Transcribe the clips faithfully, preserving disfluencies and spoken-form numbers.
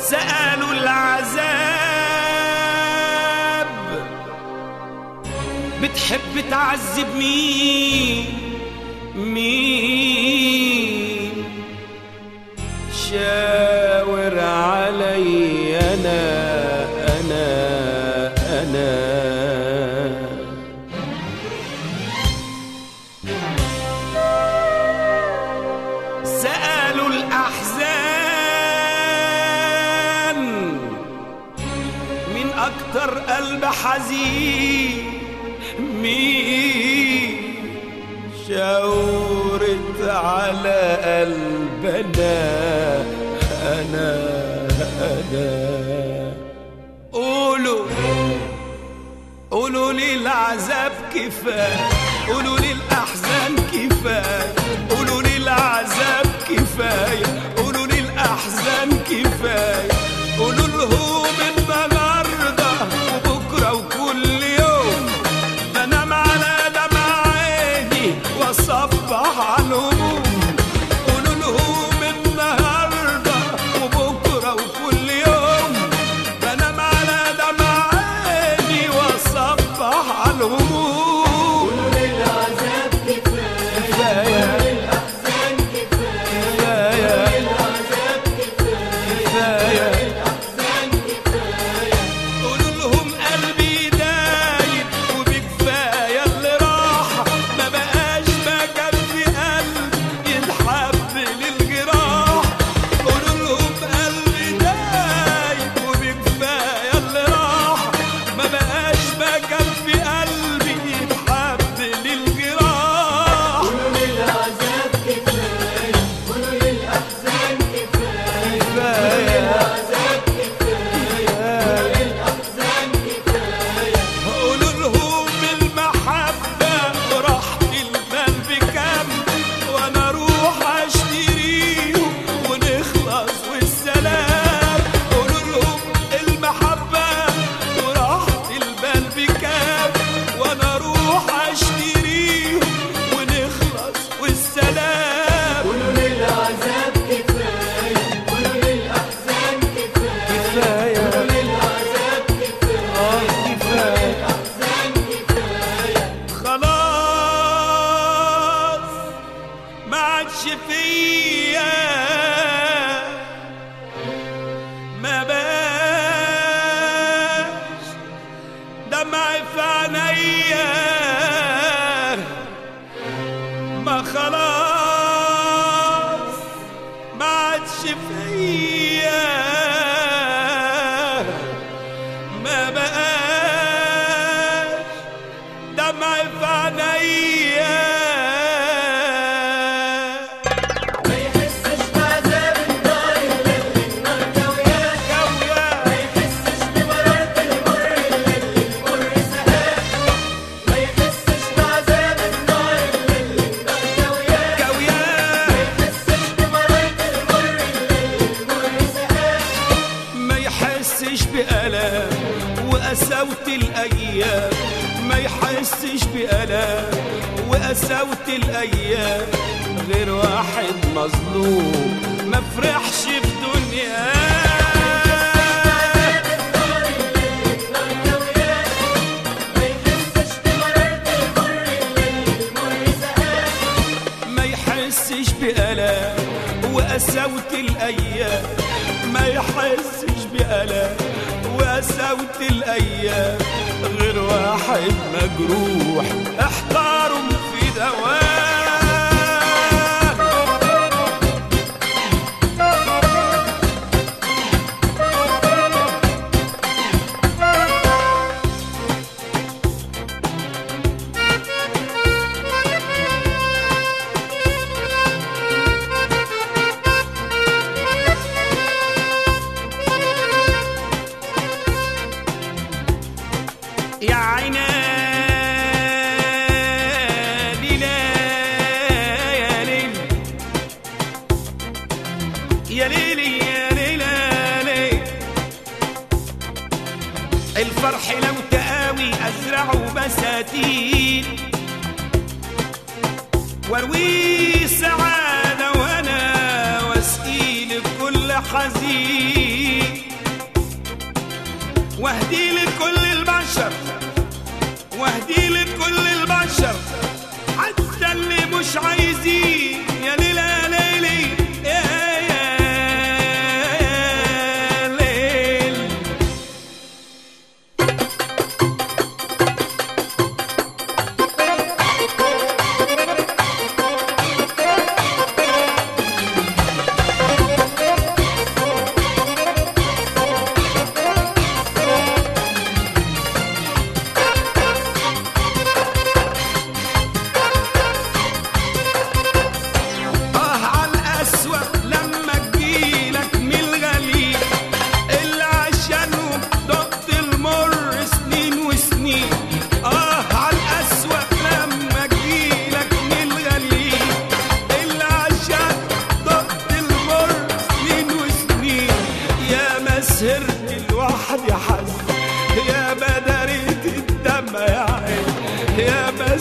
سألوا العذاب بتحب تعذب مين مين شاور علي أنا أنا أنا سألوا الأحزان من أكتر قلب حزين مين شاورت على قلبنا أنا أنا قولوا قولوا لي العذاب كفاية قولوا لي الأحزان كفاية قولوا لي العذاب كفاية قولوا لي الأحزان كفاية قولوا لهم النهارده وبكرة وكل يوم بنام على دمع عيني وأصبح على الهموم قولوا لهم النهارده وبكرة وكل يوم بنام على دمع عيني وأصبح على الهموم قولوا لي العذاب كفاية فيا ما باش دمع في عينيا ما خلاص ما عادش فيا ما بقاش دمع في عينيا بألام وقساوة الأيام ما يحسش بألام وقساوة الأيام غير واحد مظلوم ما فرحش في دنيا ما يحسش بألام وقساوة الأيام ما يحسش بألام وقساوة الأيام غير واحد مجروح احتارم في دوام يا عيني يا ليلي يا ليلي الفرح لو تقاوي أزرعه بساتين واروي سعادة وانا واسقي لكل حزين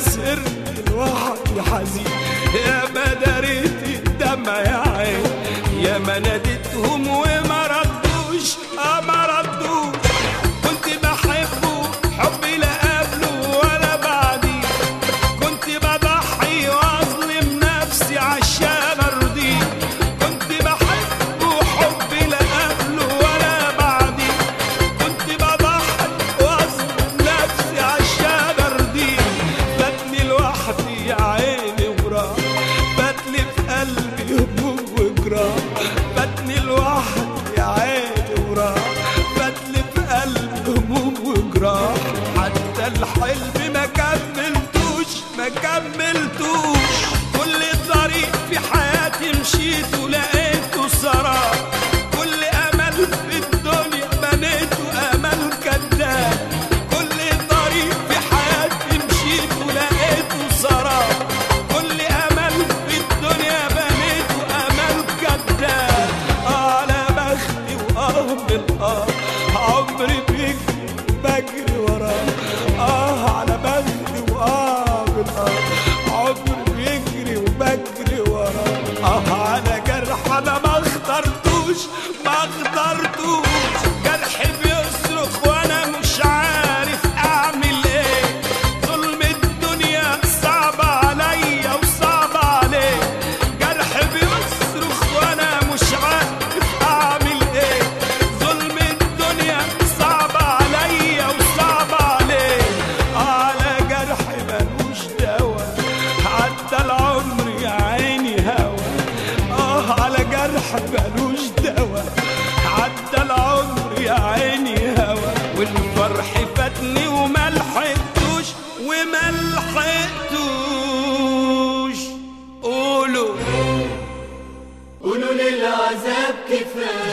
سرت لوحدي حزين، يا ما دريت الدمع يا عين، يا ما ناديتهم وما ردوش اه ما ردوش. كنت بحبه حبي لا قبله ولا بعدي، كنت بضحي واظلم نفسي عشان ارضيه. كنت بحبه حبي لا قبله ولا بعدي، كنت بضحي واظلم نفسي عشان ارضيه. فاتني لوحدي يا عيني وراح، فاتني في قلبي هموم وجراح. فاتني لوحدي يا عيني وراح، فاتني في قلبي هموم وجراح. حتى الحلم ما كملتوش ما كملتوش. كل طريق في حياتي مشيته لقيته سراب، كل امل في الدنيا بنيته امل كذاب. كل طريق في حياتي مشيته لقيته سراب، كل امل في الدنيا بنيته امل كذاب. على بختي واه بالاه عمري بيجري بجري وراه. اه على بختي واه بالاه عمري بيجري وبجري وراه. اه على جرح انا ما اخترتوش ما اخترتوش. جرحي بيصرخ وانا مش عارف اعمل ايه. ظلم الدنيا صعب عليا وصعب عليه. جرحي بيصرخ وانا مش عارف اعمل ايه. ظلم الدنيا صعب عليا وصعب عليه. على جرحي ملوش دوا عدى العمر يا عيني هوا. اه على جرحي ملوش دوا عدى العمر يا عيني هوا. والفرح فاتني وما لحقتوش وما لحقتوش. قولوا قولوا للعذاب كفاية.